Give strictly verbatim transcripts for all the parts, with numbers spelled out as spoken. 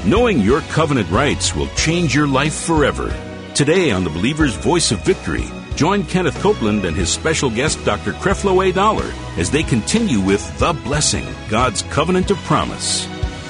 Knowing your covenant rights will change your life forever. Today on the Believer's Voice of Victory, join Kenneth Copeland and his special guest, Doctor Creflo A. Dollar, as they continue with The Blessing, God's Covenant of Promise.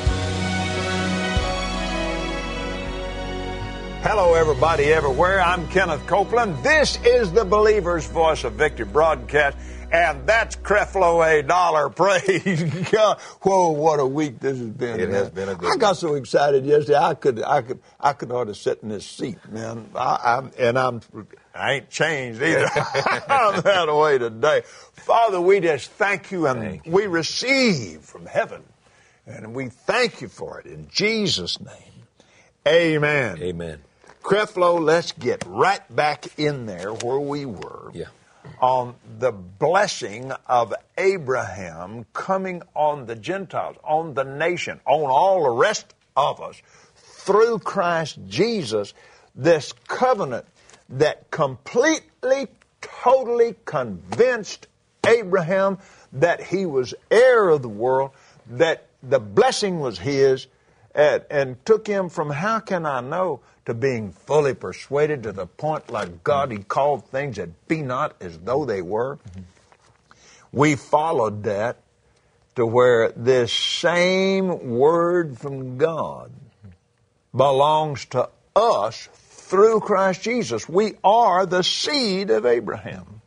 Hello, everybody, everywhere. I'm Kenneth Copeland. This is the Believer's Voice of Victory broadcast, and that's Creflo A. Dollar. Praise God! Whoa, what a week this has been. It man. has been a good. I got so excited yesterday. I could, I could, I could hardly sit in this seat, man. I, I'm, and I'm, I ain't changed either. I'm that way today. Father, we just thank you, and thank you. we receive from heaven, and we thank you for it in Jesus' name. Amen. Amen. Creflo, let's get right back in there where we were. Yeah. On the blessing of Abraham coming on the Gentiles, on the nation, on all the rest of us, through Christ Jesus, this covenant that completely, totally convinced Abraham that he was heir of the world, that the blessing was his, and, and took him from how can I know to being fully persuaded to the point like God, he called things that be not as though they were. Mm-hmm. We followed that to where this same word from God belongs to us through Christ Jesus. We are the seed of Abraham.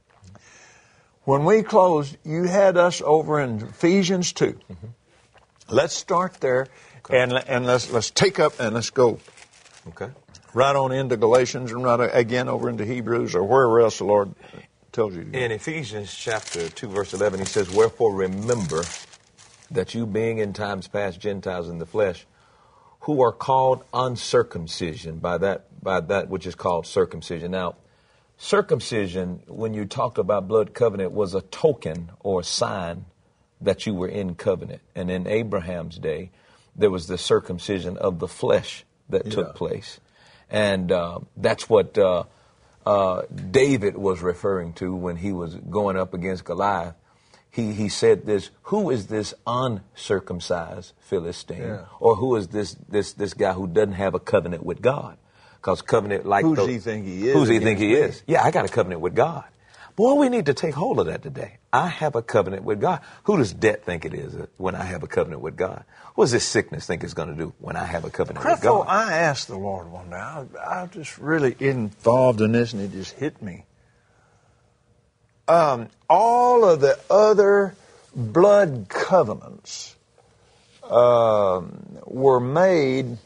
When we closed, you had us over in Ephesians two. Mm-hmm. Let's start there, okay. and and let's let's take up and let's go. Okay. Right on into Galatians and right again over into Hebrews or wherever else the Lord tells you to go. In Ephesians chapter two, verse eleven, he says, "Wherefore remember that you being in times past Gentiles in the flesh, who are called uncircumcision by that by that which is called circumcision." Now, circumcision, when you talk about blood covenant, was a token or a sign that you were in covenant. And in Abraham's day, there was the circumcision of the flesh that yeah. took place. And uh, that's what uh, uh, David was referring to when he was going up against Goliath. He he said this, who is this uncircumcised Philistine? Yeah. Or who is this, this, this guy who doesn't have a covenant with God? Because covenant like... Who's those, he think he is? Who's he think he me? is? Yeah, I got a covenant with God. Boy, we need to take hold of that today. I have a covenant with God. Who does debt think it is when I have a covenant with God? What does this sickness think it's going to do when I have a covenant Creflo, with God? I asked the Lord one day, I, I was just really involved in this and it just hit me. Um, all of the other blood covenants um, were made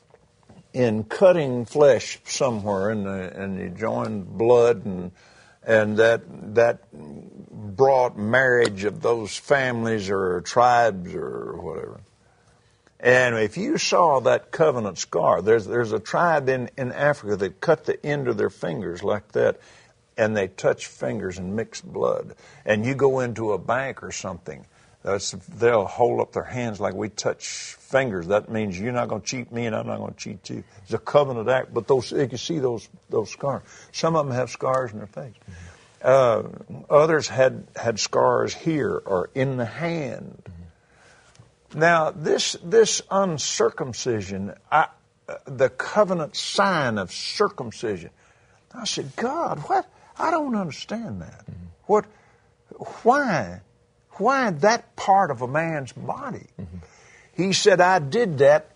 in cutting flesh somewhere and, and you joined blood and And that that brought marriage of those families or tribes or whatever. And if you saw that covenant scar, there's there's a tribe in, in Africa that cut the end of their fingers like that, and they touch fingers and mix blood. And you go into a bank or something, that's, they'll hold up their hands like we touch fingers. That means you're not going to cheat me and I'm not going to cheat you. It's a covenant act, but those you can see those those scars. Some of them have scars in their face. Mm-hmm. Uh, others had, had scars here or in the hand. Mm-hmm. Now, this this uncircumcision, I, uh, the covenant sign of circumcision, I said, God, what? I don't understand that. Mm-hmm. What? Why? Why that part of a man's body? Mm-hmm. He said, I did that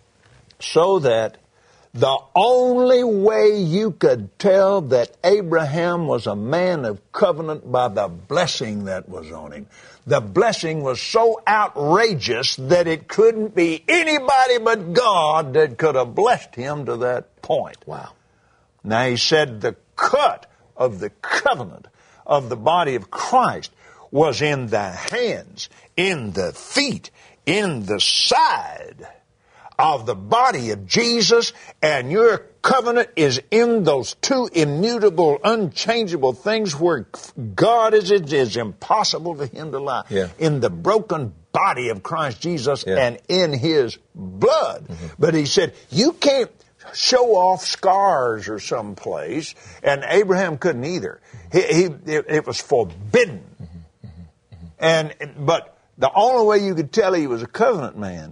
so that the only way you could tell that Abraham was a man of covenant by the blessing that was on him. The blessing was so outrageous that it couldn't be anybody but God that could have blessed him to that point. Wow. Now he said the cut of the covenant of the body of Christ was in the hands, in the feet, in the side of the body of Jesus, and your covenant is in those two immutable, unchangeable things where God is, it is impossible for him to lie. Yeah. In the broken body of Christ Jesus yeah. and in his blood. Mm-hmm. But he said, you can't show off scars or someplace, and Abraham couldn't either. He, he it, it was forbidden. Mm-hmm. Mm-hmm. And but the only way you could tell he was a covenant man,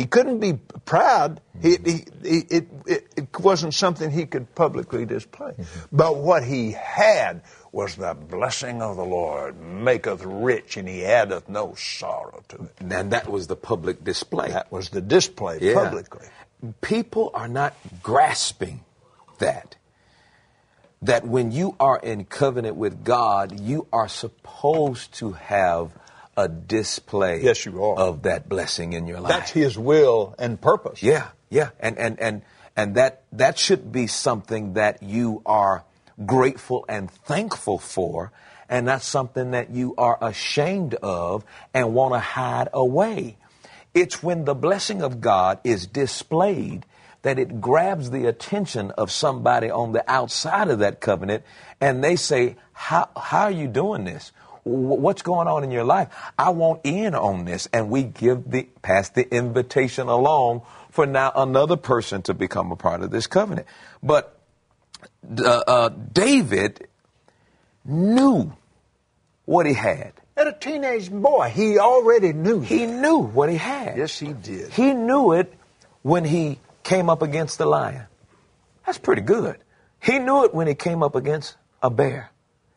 He couldn't be proud. He, he, he, it, it, it wasn't something he could publicly display. Mm-hmm. But what he had was the blessing of the Lord maketh rich, and he addeth no sorrow to it. And that was the public display. That was the display yeah. publicly. People are not grasping that. That when you are in covenant with God, you are supposed to have a display yes, you are. of that blessing in your life. That's his will and purpose. Yeah, yeah. And and and, and that that should be something that you are grateful and thankful for, and not something that you are ashamed of and want to hide away. It's when the blessing of God is displayed that it grabs the attention of somebody on the outside of that covenant, and they say, how, how are you doing this? What's going on in your life? I want in on this. And we give the, pass the invitation along for now another person to become a part of this covenant. But uh, uh, David knew what he had. At a teenage boy, he already knew. He that. knew what he had. Yes, he did. He knew it when he came up against the lion. That's pretty good. He knew it when he came up against a bear.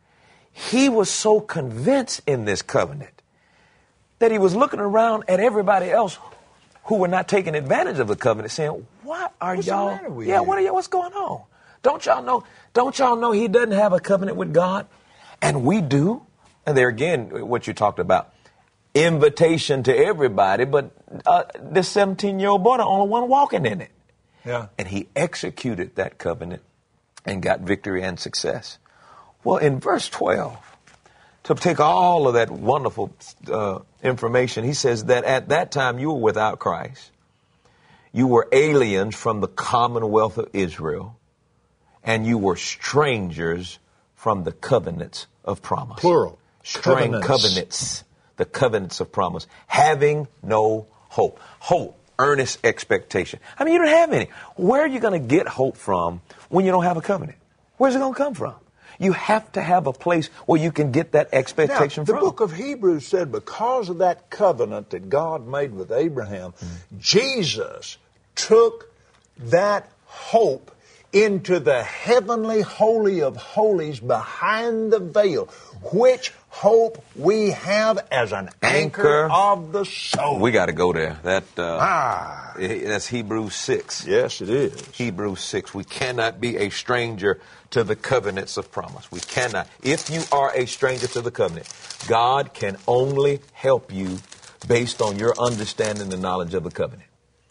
He was so convinced in this covenant that he was looking around at everybody else who were not taking advantage of the covenant, saying, "What are What's y'all? the matter with yeah, you? what are y'all? What's going on? Don't y'all know? Don't y'all know he doesn't have a covenant with God, and we do?" And there again, what you talked about, invitation to everybody, but uh, this seventeen-year-old boy, the only one walking in it. Yeah. And he executed that covenant and got victory and success. Well, in verse twelve, to take all of that wonderful uh, information, he says that at that time you were without Christ. You were aliens from the commonwealth of Israel, and you were strangers from the covenants of promise. Plural. Strange Covenants. covenants. The covenants of promise. Having no hope. Hope. Earnest expectation. I mean, you don't have any. Where are you going to get hope from when you don't have a covenant? Where's it going to come from? You have to have a place where you can get that expectation now, the from. book of Hebrews said because of that covenant that God made with Abraham, mm-hmm. Jesus took that hope into the heavenly holy of holies behind the veil, which hope we have as an anchor, anchor of the soul. We got to go there. That uh, ah. That's Hebrews six. Yes, it is. Hebrews six. We cannot be a stranger to the covenants of promise. We cannot. If you are a stranger to the covenant, God can only help you based on your understanding and knowledge of the covenant.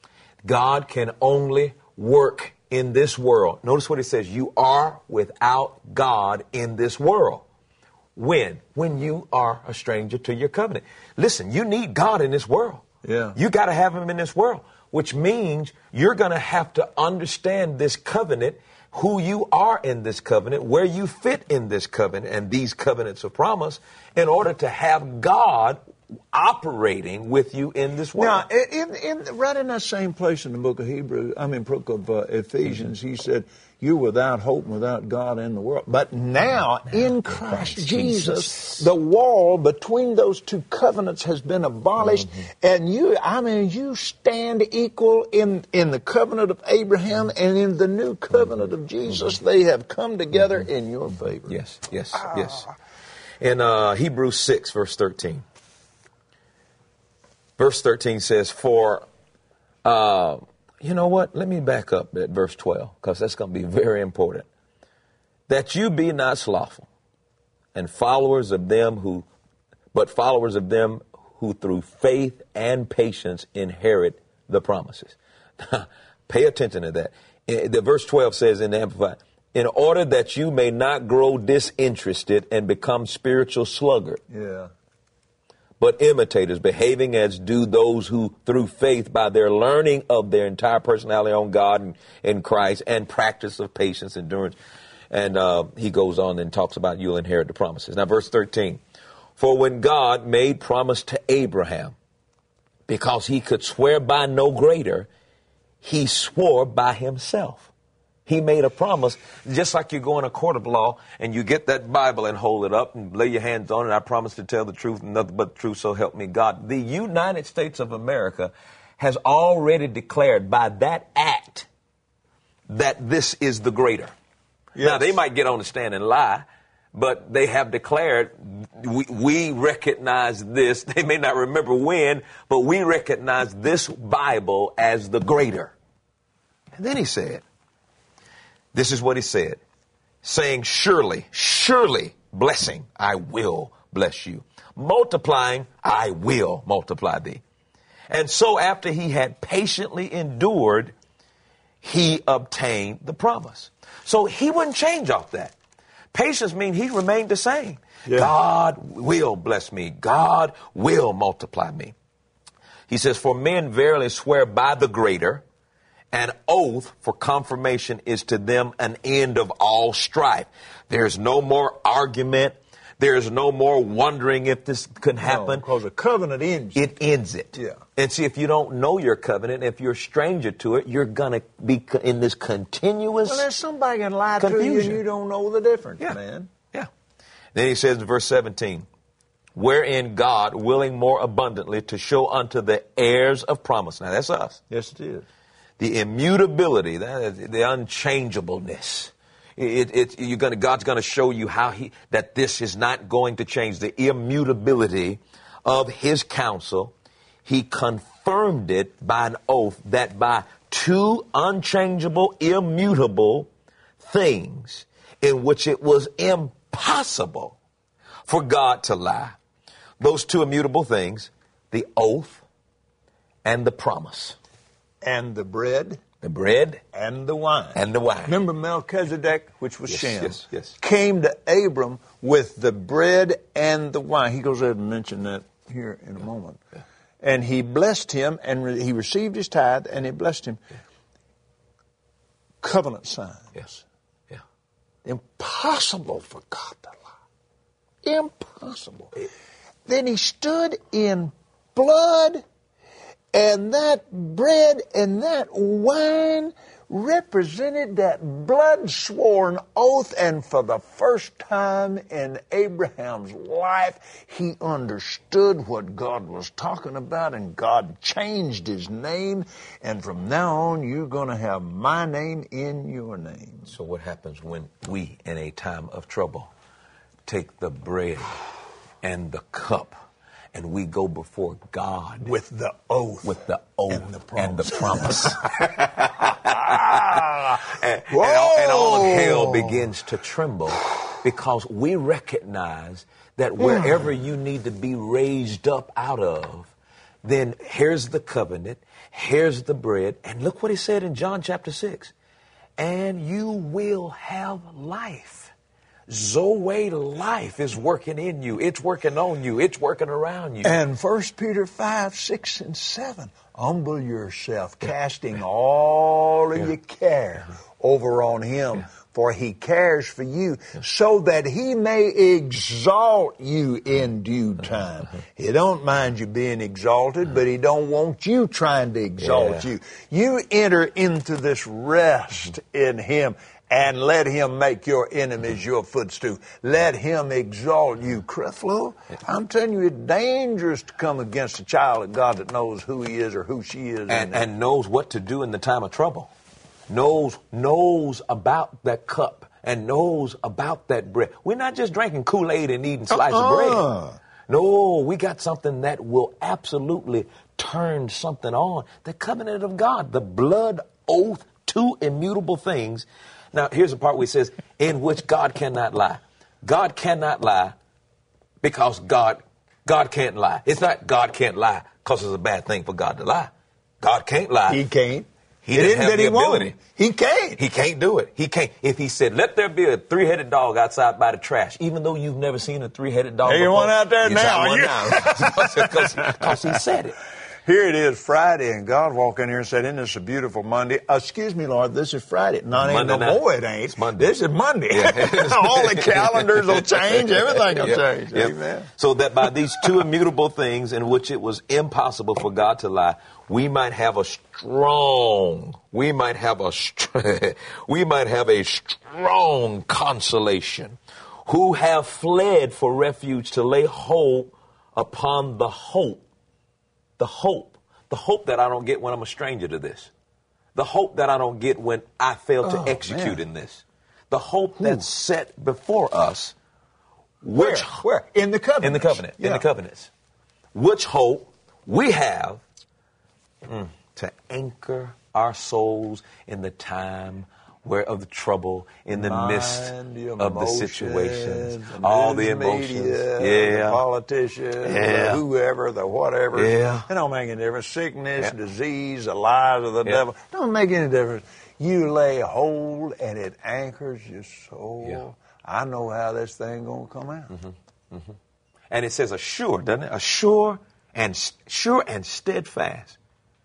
God can only work in this world. Notice what it says. You are without God in this world. When? When you are a stranger to your covenant. Listen, you need God in this world. Yeah. You got to have him in this world, which means you're going to have to understand this covenant, who you are in this covenant, where you fit in this covenant and these covenants of promise in order to have God operating with you in this world. Now, in, in, right in that same place in the book of Hebrews, I mean, book of uh, Ephesians, he said, you're without hope and without God in the world. But now, now in Christ, Christ Jesus, Jesus, the wall between those two covenants has been abolished. Mm-hmm. And you, I mean, you stand equal in, in the covenant of Abraham mm-hmm. and in the new covenant mm-hmm. of Jesus. Mm-hmm. They have come together mm-hmm. in your favor. Yes, yes, ah. yes. In uh, Hebrews six, verse thirteen. Verse thirteen says, for, uh, you know what? Let me back up at verse twelve, because that's going to be very important. That you be not slothful, and followers of them who, but followers of them who through faith and patience inherit the promises. Pay attention to that. The verse twelve says in the Amplified, in order that you may not grow disinterested and become spiritual sluggard. Yeah. But imitators, behaving as do those who, through faith, by their learning of their entire personality on God and in Christ, and practice of patience, endurance. And uh, he goes on and talks about you'll inherit the promises. Now, verse thirteen. For when God made promise to Abraham, because he could swear by no greater, he swore by himself. He made a promise, just like you go in a court of law and you get that Bible and hold it up and lay your hands on it. I promise to tell the truth and nothing but the truth, so help me God. The United States of America has already declared by that act that this is the greater. Yes. Now, they might get on the stand and lie, but they have declared, we, we recognize this. They may not remember when, but we recognize this Bible as the greater. And then he said, this is what he said, saying, surely, surely, blessing, I will bless you. Multiplying, I will multiply thee. And so after he had patiently endured, he obtained the promise. So he wouldn't change off that. Patience means he remained the same. Yeah. God will bless me. God will multiply me. He says, for men verily swear by the greater, an oath for confirmation is to them an end of all strife. There's no more argument. There's no more wondering if this could happen. No, because a covenant ends it. It ends it. Yeah. And see, if you don't know your covenant, if you're a stranger to it, you're going to be in this continuous Well, there's somebody can lie confusion. to you and you don't know the difference, yeah. man. Yeah. Then he says in verse seventeen, wherein God, willing more abundantly to show unto the heirs of promise. Now, that's us. Yes, it is. The immutability, the unchangeableness. It, it, you're gonna, God's going to show you how he that this is not going to change. The immutability of his counsel. He confirmed it by an oath that by two unchangeable, immutable things in which it was impossible for God to lie. Those two immutable things, the oath and the promise. And the bread. The bread. And the wine. And the wine. Remember Melchizedek, which was yes, Shem, yes, yes. came to Abram with the bread and the wine. He goes ahead and mention that here in a yeah. moment. Yeah. And he blessed him, and re- he received his tithe, and he blessed him. Yeah. Covenant signs. Yes. Yeah. Impossible for God to lie. Impossible. Yeah. Then he stood in blood, and that bread and that wine represented that blood-sworn oath, and for the first time in Abraham's life, he understood what God was talking about, and God changed his name, and from now on, you're going to have my name in your name. So what happens when we, in a time of trouble, take the bread and the cup, and we go before God with the oath, with the oath and the promise, and the promise. and, and, all, and all hell begins to tremble because we recognize that wherever you need to be raised up out of, then here's the covenant, here's the bread, and look what he said in John chapter six, and you will have life. Zoe life is working in you. It's working on you. It's working around you. And First Peter five, six, and seven. Humble yourself, casting all of yeah. your care yeah. over on him, yeah. for he cares for you, yeah. so that he may exalt you in due time. Uh-huh. He don't mind you being exalted, uh-huh. but he don't want you trying to exalt yeah. you. You enter into this rest in him. And let him make your enemies your footstool. Let him exalt you. Creflo, I'm telling you, it's dangerous to come against a child of God that knows who he is or who she is. And, and knows what to do in the time of trouble. Knows, knows about that cup and knows about that bread. We're not just drinking Kool-Aid and eating slice uh-uh. of bread. No, we got something that will absolutely turn something on. The covenant of God, the blood oath, two immutable things. Now, here's the part where it says, in which God cannot lie. God cannot lie because God, God can't lie. It's not God can't lie because it's a bad thing for God to lie. God can't lie. He can't. He didn't have the ability. He can't. He can't do it. He can't. If he said, let there be a three-headed dog outside by the trash, even though you've never seen a three-headed dog There's before. one out there now. One now. Because he said it. Here it is, Friday, and God walked in here and said, isn't this a beautiful Monday? Uh, excuse me, Lord, this is Friday. Not ain't no more, it ain't. It's Monday. This is Monday. Yeah. All the calendars will change. Everything will yep. change. Yep. Amen. So that by these two immutable things in which it was impossible for God to lie, we might have a strong, we might have a, we might have a strong consolation, who have fled for refuge to lay hold upon the hope. The hope, The hope that I don't get when I'm a stranger to this. The hope that I don't get when I fail to Oh, execute man. in this. The hope that's set before us. Where? Which, Where? In the covenant. In the covenant. In Yeah. the covenants. Which hope we have mm, to anchor our souls in the time where of the trouble, in the midst Mind, the of the situations, emotions, all the news emotions. media, Yeah. the politicians, Yeah. the whoever, the whatever. Yeah. It don't make any difference. Sickness, Yeah. disease, the lies of the Yeah. devil. Don't make any difference. You lay hold and it anchors your soul. Yeah. I know how this thing gonna come out. Mm-hmm. Mm-hmm. And it says assure, doesn't it? Assure and sure and steadfast.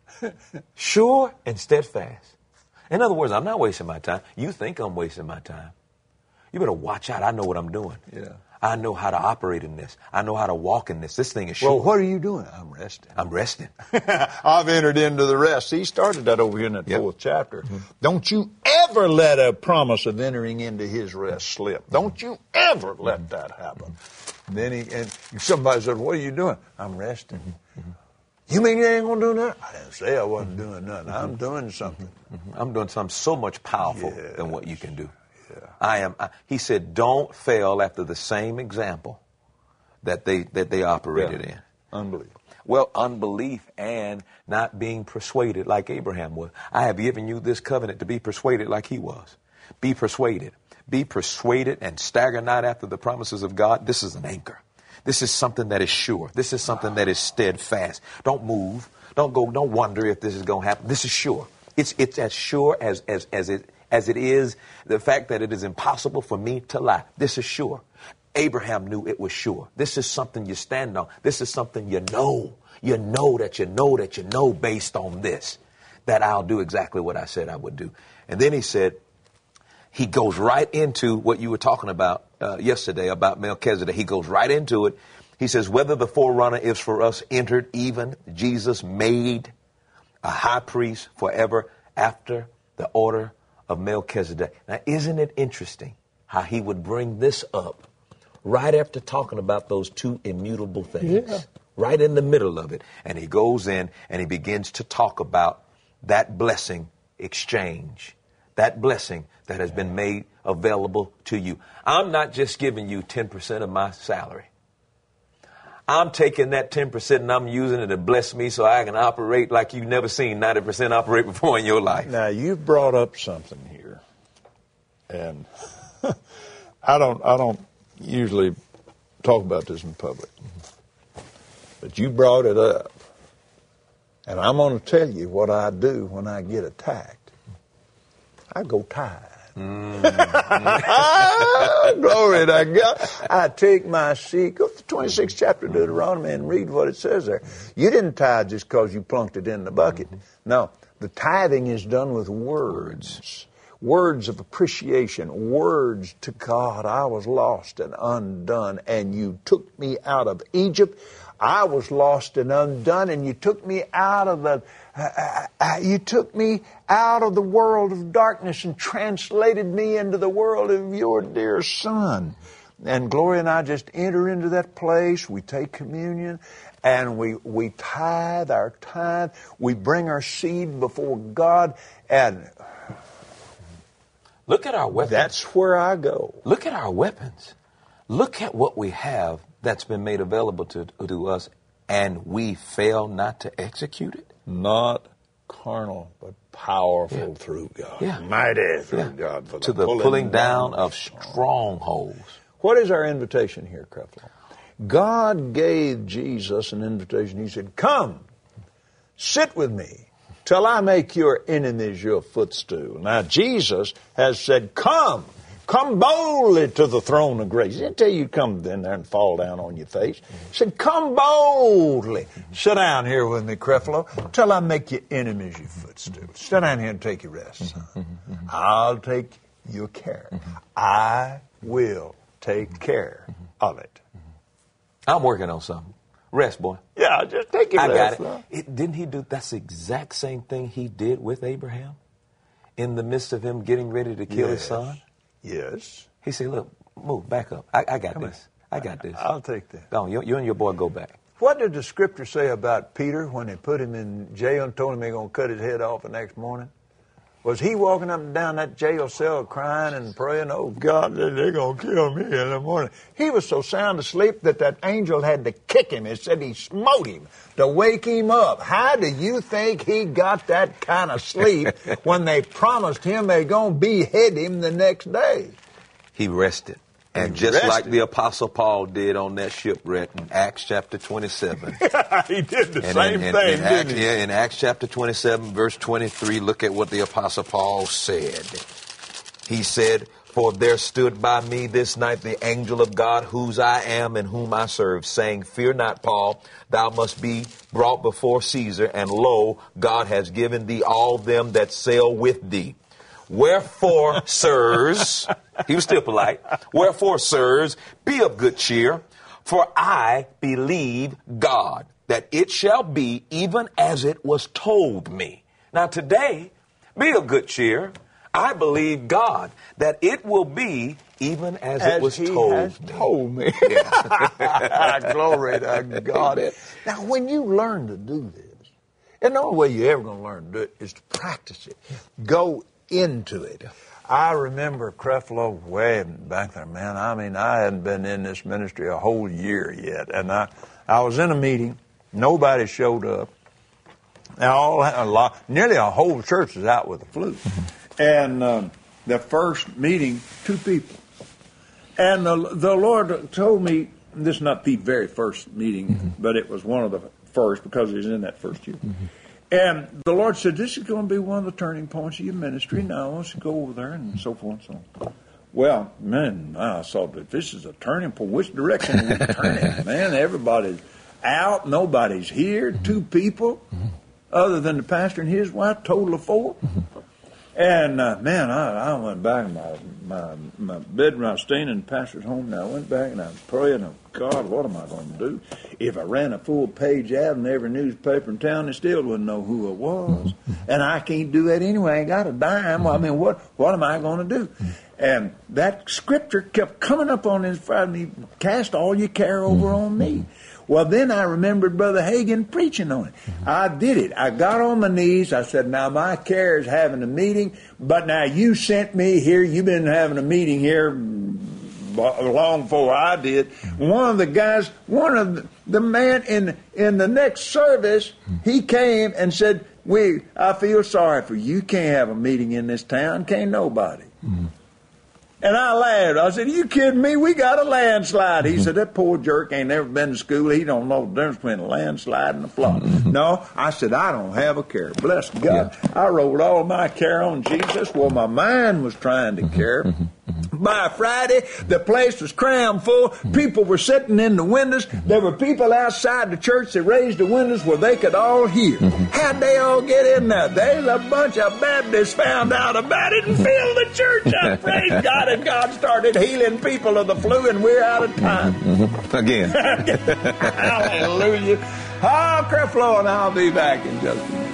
Sure and steadfast. In other words, I'm not wasting my time. You think I'm wasting my time. You better watch out. I know what I'm doing. Yeah. I know how to operate in this. I know how to walk in this. This thing is sure. Well, what are you doing? I'm resting. I'm resting. I've entered into the rest. He started that over here in that Yep. fourth chapter. Mm-hmm. Don't you ever let a promise of entering into his rest slip. Don't you ever let mm-hmm. that happen. And then he and somebody said, "What are you doing?" I'm resting. Mm-hmm. You mean you ain't gonna do nothing? I didn't say I wasn't doing nothing. I'm doing something. Mm-hmm. I'm doing something so much powerful yes. than what you can do. Yeah. I am. I, he said, "Don't fail after the same example that they that they operated yeah. in." Unbelief. Well, unbelief and not being persuaded like Abraham was. I have given you this covenant to be persuaded like he was. Be persuaded. Be persuaded and stagger not after the promises of God. This is an anchor. This is something that is sure. This is something that is steadfast. Don't move. Don't go. Don't wonder if this is going to happen. This is sure. It's it's as sure as as as it as it is the fact that it is impossible for me to lie. This is sure. Abraham knew it was sure. This is something you stand on. This is something you know. You know that you know that you know based on this, that I'll do exactly what I said I would do. And then he said, he goes right into what you were talking about uh, yesterday about Melchizedek. He goes right into it. He says, whether the forerunner is for us entered, even Jesus made a high priest forever after the order of Melchizedek. Now, isn't it interesting how he would bring this up right after talking about those two immutable things, yeah. right in the middle of it. And he goes in and he begins to talk about that blessing exchange, that blessing that has been made available to you. I'm not just giving you ten percent of my salary. I'm taking that ten percent and I'm using it to bless me so I can operate like you've never seen ninety percent operate before in your life. Now, you've brought up something here, and I don't, I don't usually talk about this in public, but you brought it up, and I'm going to tell you what I do when I get attacked. I go tithe. Mm. Glory to God. I take my seed. Go to the twenty-sixth chapter of Deuteronomy and read what it says there. You didn't tithe just because you plunked it in the bucket. No, the tithing is done with words. Words of appreciation. Words to God. I was lost and undone, and you took me out of Egypt. I was lost and undone, and you took me out of the, uh, uh, you took me out of the world of darkness and translated me into the world of your dear Son. And Gloria and I just enter into that place. We take communion, and we we tithe our tithe. We bring our seed before God, and look at our weapons. That's where I go. Look at our weapons. Look at what we have that's been made available to, to us, and we fail not to execute it? Not carnal, but powerful yeah. through God. Yeah. Mighty through yeah. God. For to the, the pulling, pulling down, down of strongholds. What is our invitation here, Creflo? God gave Jesus an invitation. He said, come, sit with me till I make your enemies your footstool. Now, Jesus has said, come. Come boldly to the throne of grace. He didn't tell you to come in there and fall down on your face. He said, come boldly. Sit down here with me, Creflo, till I make your enemies your footstool. Sit down here and take your rest, son. I'll take your care. I will take care of it. I'm working on something. Rest, boy. Yeah, just take your I rest. got it. it. Didn't he do, that's the exact same thing he did with Abraham? In the midst of him getting ready to kill yes. his son? Yes. He said, look, move, back up. I, I got Come this. On. I got this. I'll take that. Go on, you, you and your boy go back. What did the Scripture say about Peter when they put him in jail and told him they're going to cut his head off the next morning? Was he walking up and down that jail cell crying and praying, oh, God, they're going to kill me in the morning? He was so sound asleep that that angel had to kick him. It said he smote him to wake him up. How do you think he got that kind of sleep when they promised him they're going to behead him the next day? He rested. And He just rested. like the Apostle Paul did on that shipwreck in Acts chapter twenty-seven. He did the And same in, in, thing, in didn't Acts, he? yeah, in Acts chapter twenty-seven, verse twenty-three, look at what the Apostle Paul said. He said, for there stood by me this night the angel of God, whose I am and whom I serve, saying, fear not, Paul, thou must be brought before Caesar, and lo, God has given thee all them that sail with thee. Wherefore, sirs, he was still polite, wherefore, sirs, be of good cheer, for I believe God, that it shall be even as it was told me. Now today, be of good cheer. I believe God, that it will be even as, As it was he told has me. told me. Glory to God. Amen. Now, when you learn to do this, and the only way you're ever going to learn to do it is to practice it. Go into it. I remember Creflo way back there, man. I mean, I hadn't been in this ministry a whole year yet. And I, I was in a meeting. Nobody showed up. Now, all, a lot, nearly a whole church was out with the flu. And um, the first meeting, two people. And the, the Lord told me, this is not the very first meeting, mm-hmm. but it was one of the first because he was in that first year. Mm-hmm. And the Lord said, this is going to be one of the turning points of your ministry. Now I want you to go over there and so forth and so on. Well, man, I saw that this is a turning point. Which direction are we turning? Man, everybody's out. Nobody's here. Two people, other than the pastor and his wife, total of four. And, uh, man, I, I went back in my, my, my bedroom. I was staying in the pastor's home. Now I went back and I was praying, oh, God, what am I going to do? If I ran a full-page ad in every newspaper in town, they still wouldn't know who it was. And I can't do that anyway. I ain't got a dime. Well, I mean, what, what am I going to do? And that scripture kept coming up on his front of me, cast all your care over on me. Well, then I remembered Brother Hagin preaching on it. Mm-hmm. I did it. I got on my knees. I said, now my care is having a meeting, but now you sent me here. You've been having a meeting here long before I did. Mm-hmm. One of the guys, one of the, the man in in the next service, mm-hmm. he came and said, "We, I feel sorry for you. You can't have a meeting in this town. Can't nobody." Mm-hmm. And I laughed. I said, you kidding me? We got a landslide. He said, that poor jerk ain't never been to school. He don't know the difference between a landslide and a flood. No, I said, I don't have a care. Bless God. Yeah. I rolled all my care on Jesus. Well, my mind was trying to care. By Friday, the place was crammed full. People were sitting in the windows. There were people outside the church that raised the windows where they could all hear. How'd they all get in there? There's a bunch of Baptists found out about it and filled the church up. Praise God. And God started healing people of the flu, and we're out of time. Again. Hallelujah. Oh, Creflo, and I'll be back in just a minute.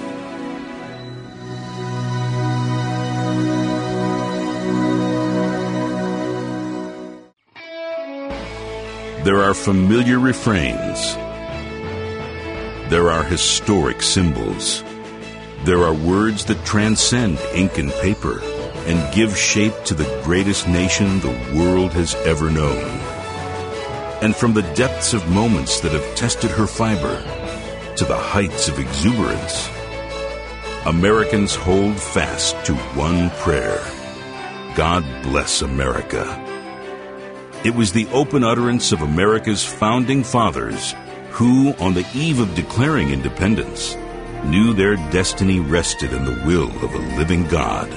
There are familiar refrains. There are historic symbols. There are words that transcend ink and paper and give shape to the greatest nation the world has ever known. And from the depths of moments that have tested her fiber to the heights of exuberance, Americans hold fast to one prayer: God bless America. It was the open utterance of America's founding fathers who, on the eve of declaring independence, knew their destiny rested in the will of a living God.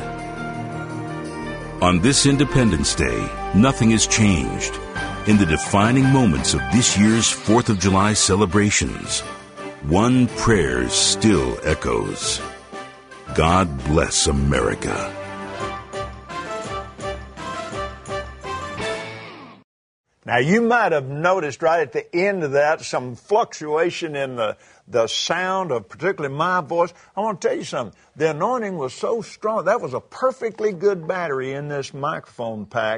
On this Independence Day, nothing has changed. In the defining moments of this year's fourth of July celebrations, one prayer still echoes: God bless America. Now, you might have noticed right at the end of that some fluctuation in the, the sound of particularly my voice. I want to tell you something. The anointing was so strong. That was a perfectly good battery in this microphone pack.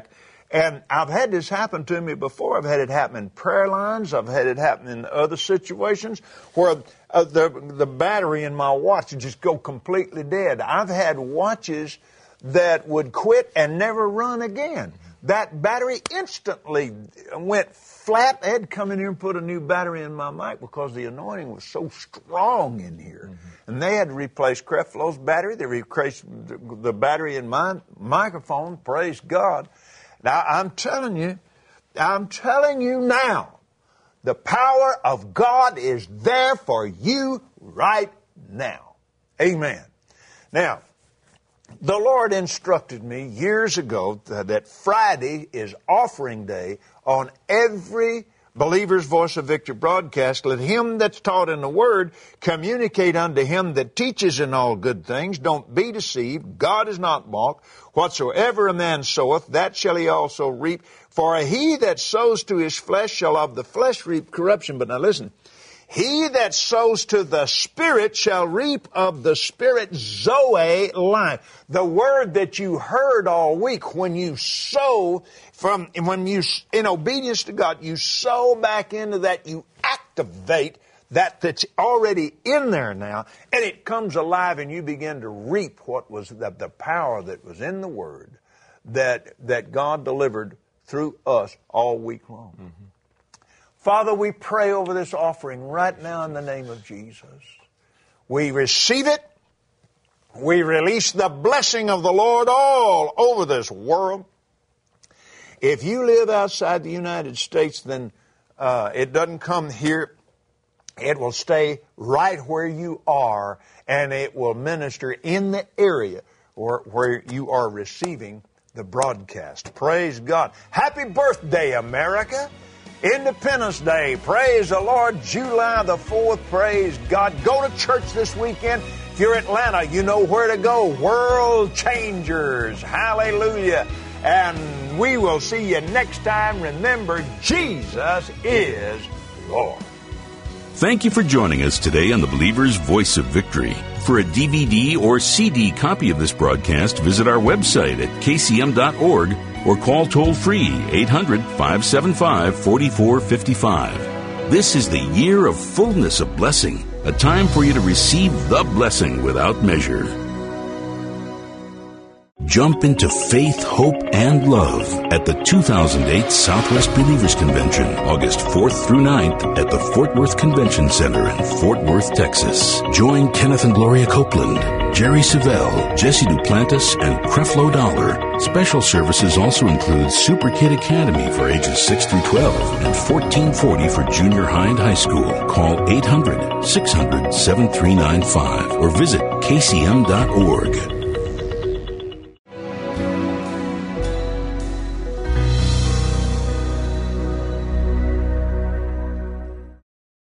And I've had this happen to me before. I've had it happen in prayer lines. I've had it happen in other situations where uh, the, the battery in my watch would just go completely dead. I've had watches that would quit and never run again. That battery instantly went flat. They had to come in here and put a new battery in my mic because the anointing was so strong in here. Mm-hmm. And they had to replace Creflo's battery. They replaced the battery in my microphone. Praise God. Now, I'm telling you, I'm telling you now, the power of God is there for you right now. Amen. Now, the Lord instructed me years ago that Friday is offering day on every Believer's Voice of Victory broadcast. Let him that's taught in the Word communicate unto him that teaches in all good things. Don't be deceived. God is not mocked. Whatsoever a man soweth, that shall he also reap. For he that sows to his flesh shall of the flesh reap corruption. But now listen. He that sows to the Spirit shall reap of the Spirit Zoe life. The word that you heard all week, when you sow from, when you, in obedience to God, you sow back into that, you activate that that's already in there now, and it comes alive and you begin to reap what was the, the power that was in the Word that, that God delivered through us all week long. Mm-hmm. Father, we pray over this offering right now in the name of Jesus. We receive it. We release the blessing of the Lord all over this world. If you live outside the United States, then uh, it doesn't come here. It will stay right where you are, and it will minister in the area where, where you are receiving the broadcast. Praise God. Happy birthday, America. Independence Day. Praise the Lord. July the fourth. Praise God. Go to church this weekend. If you're Atlanta, you know where to go. World Changers. Hallelujah. And we will see you next time. Remember, Jesus is Lord. Thank you for joining us today on the Believer's Voice of Victory. For a D V D or C D copy of this broadcast, visit our website at k c m dot org or call toll-free eight hundred, five seven five, four four five five. This is the year of fullness of blessing, a time for you to receive the blessing without measure. Jump into faith, hope, and love at the two thousand eight Southwest Believers Convention, August fourth through ninth at the Fort Worth Convention Center in Fort Worth, Texas. Join Kenneth and Gloria Copeland, Jerry Savelle, Jesse Duplantis, and Creflo Dollar. Special services also include Super Kid Academy for ages six through twelve and fourteen forty for junior high and high school. Call eight hundred, six hundred, seven three nine five or visit k c m dot org.